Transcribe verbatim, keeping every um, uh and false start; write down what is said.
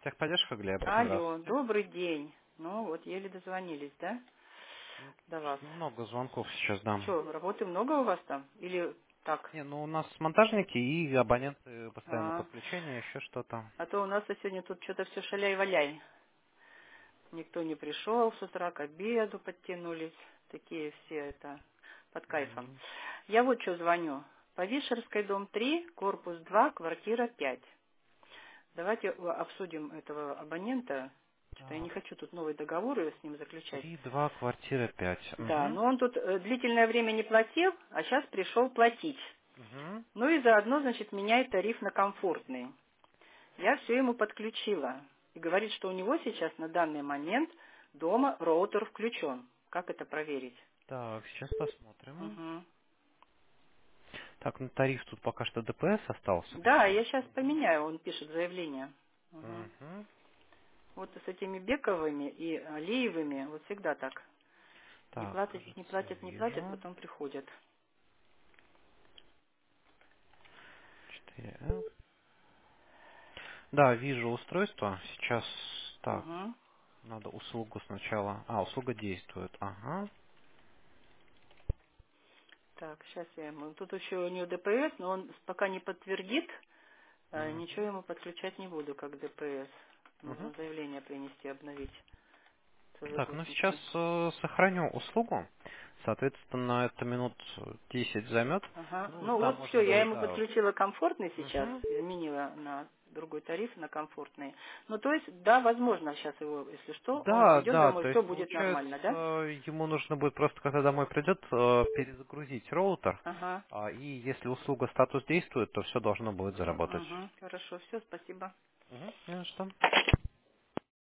Техподдержка, Глеб, Алло, здравствуйте. добрый день. Ну вот, еле дозвонились, да, Ну, до вас. Много звонков сейчас дам. Что, работы много у вас там? Или так? Не, ну у нас монтажники и абоненты постоянно А, подключения, еще что-то. а то у нас сегодня тут что-то все шаляй-валяй. Никто не пришел с утра, к обеду подтянулись. Такие все это под кайфом. М, Я вот что звоню. По Вишерской, дом три, корпус два, квартира пять. Давайте э, обсудим этого абонента. Что-то я не Так, хочу тут новые договоры с ним заключать. три, два, квартира пять. Да, Угу. но он тут э, длительное время не платил, а сейчас пришел платить. Угу. Ну и заодно, значит, меняет тариф на комфортный. Я все ему подключила. И говорит, что у него сейчас на данный момент дома роутер включен. Как это проверить? Так, сейчас посмотрим. Мгм. Так, ну тариф тут пока что ДПС остался Да, я почему-то. сейчас поменяю, он пишет заявление. Мгм. Угу. Вот с этими Бековыми и Алиевыми вот всегда так. Не Так, платят, не кажется, платят, не платят, вижу. потом приходят. четыре Л. Да, вижу устройство. Сейчас, так, Мгм. надо услугу сначала. А, услуга действует. Ага. Так, сейчас я ему... Тут еще у него ДПС, но он пока не подтвердит, э, ничего Угу. ему подключать не буду, как ДПС. Угу. Нужно заявление принести, обновить целый Так, год ну сейчас ничего. э, сохраню услугу. Соответственно, это минут десять займет. Ага. Ну, Ну там вот все, можно я будет, ему да. подключила комфортный сейчас, Угу. изменила на другой тариф, на комфортный. Ну то есть, да, возможно, сейчас его, если что, он Да, придет да, домой, то все есть будет получается, нормально, да? ему нужно будет просто, когда домой придет, э, перезагрузить роутер. Ага. А, И если услуга статус действует, то все должно будет заработать. Угу. Хорошо, все, спасибо. Угу. Не за что.